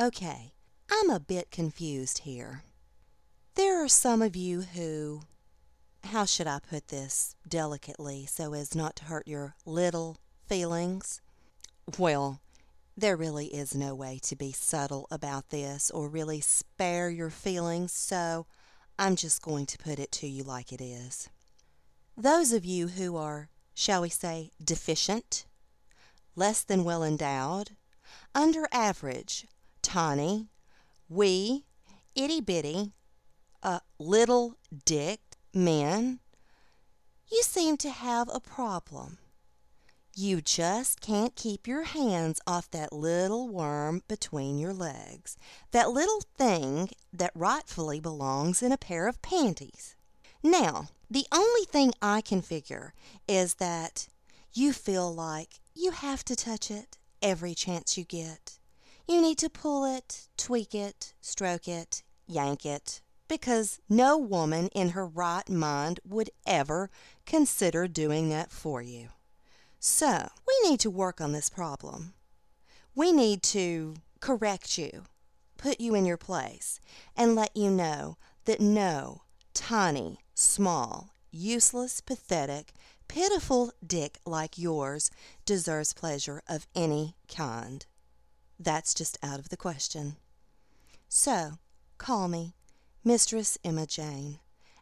Okay, I'm a bit confused here. There are some of you who, how should I put this delicately so as not to hurt your little feelings? Well, there really is no way to be subtle about this or really spare your feelings, so I'm just going to put it to you like it is. Those of you who are, shall we say, deficient, less than well endowed, under average, tawny, wee, itty bitty, little dick men, you seem to have a problem. You just can't keep your hands off that little worm between your legs, that little thing that rightfully belongs in a pair of panties. Now, the only thing I can figure is that you feel like you have to touch it every chance you get. You need to pull it, tweak it, stroke it, yank it, because no woman in her right mind would ever consider doing that for you. So, we need to work on this problem. We need to correct you, put you in your place, and let you know that no tiny, small, useless, pathetic, pitiful dick like yours deserves pleasure of any kind. That's just out of the question. So, call me, Mistress Emma Jane,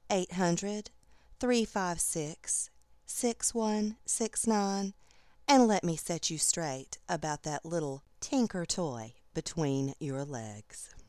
800-356-6169, and let me set you straight about that little tinker toy between your legs.